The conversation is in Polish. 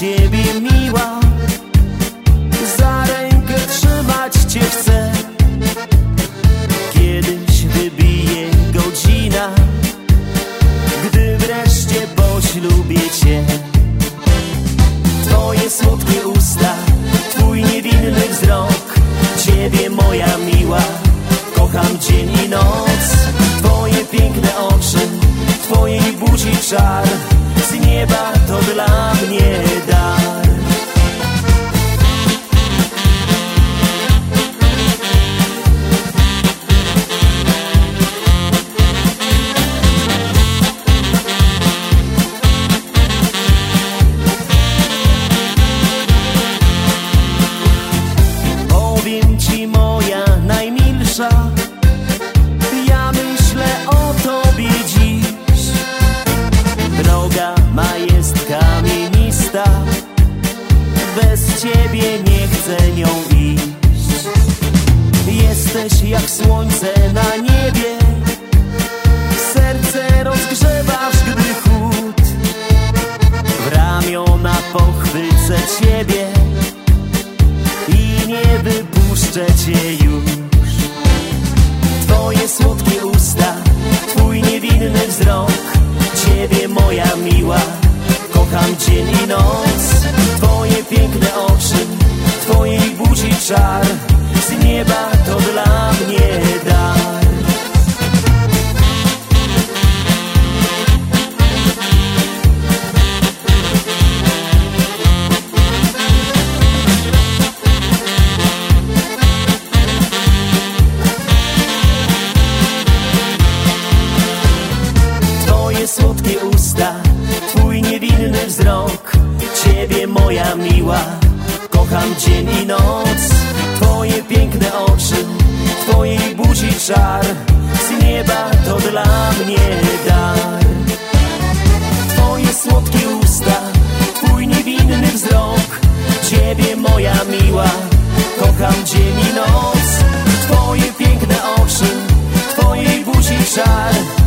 Ciebie miła, za rękę trzymać Cię chcę. Kiedyś wybije godzina, gdy wreszcie poślubię Cię. Twoje słodkie usta, Twój niewinny wzrok, Ciebie moja miła, kocham dzień i noc. Twoje piękne oczy, Twojej buzi czar, z nieba to dla mnie dar. Powiem Ci, moja najmilsza, ja myślę o Tobie dziś. Droga ma jest kamienista, bez Ciebie nie chcę nią iść. Jesteś jak słońce na niebie, serce rozgrzewasz, gdy chłód. W ramiona pochwycę Ciebie i nie wypuszczę Cię już. Twoje słodkie usta, Twój niewinny wzrok, Ciebie moja miła, kocham dzień i noc. Twoje piękne oczy, Twojej buzi czar, z nieba to dla mnie dar. Twoje słodkie usta, Twój niewinny wzrok, Ciebie moja miła, kocham dzień i noc. Twoje piękne oczy, Twojej buzi czar, z nieba to dla mnie dar. Twoje słodkie usta, Twój niewinny wzrok, Ciebie moja miła, kocham dzień i noc. Twoje piękne oczy, Twojej buzi czar,